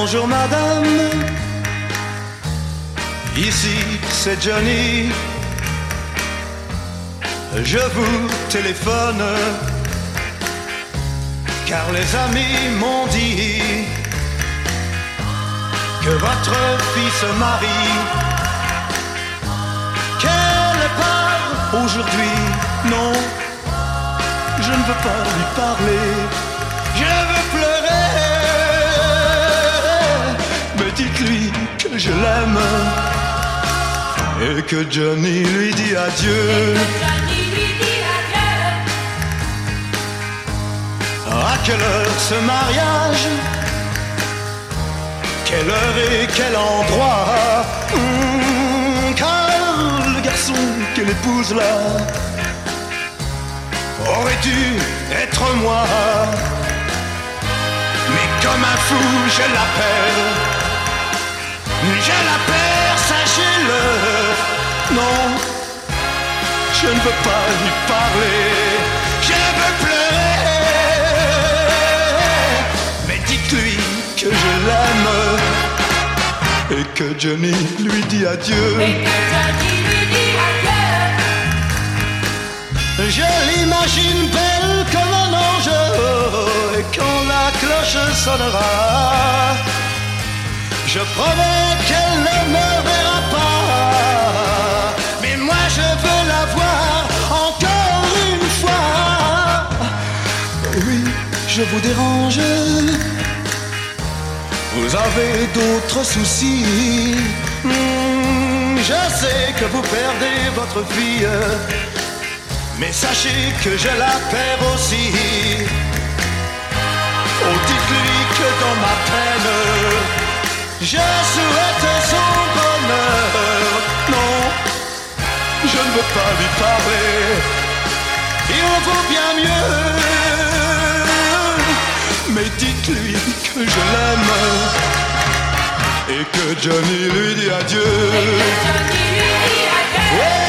Bonjour madame, ici c'est Johnny. Je vous téléphone car les amis m'ont dit que votre fille se marie, qu'elle part aujourd'hui. Non, je ne veux pas lui parler, je veux pleurer. Mais dites-lui que je l'aime et que Johnny lui dit adieu. À quelle heure ce mariage? Quelle heure et quel endroit? Car le garçon qu'elle épouse là aurait dû être moi. Mais comme un fou je l'appelle, sachez-le. Non, je ne veux pas lui parler, je veux pleurer. Mais dites-lui que je l'aime et que Johnny lui dit adieu. Je l'imagine belle comme un ange, et quand la cloche sonnera, je promets qu'elle ne me verra pas. Mais moi je veux la voir encore une fois. Oui, je vous dérange, vous avez d'autres soucis. Je sais que vous perdez votre fille, mais sachez que je la perds aussi. Oh, dites-lui que dans ma peine, je souhaite son bonheur. Non, je ne veux pas lui parler, il vaut bien mieux. Mais dites-lui que je l'aime et que Johnny lui dit adieu. Et que Johnny lui dit adieu. Ouais.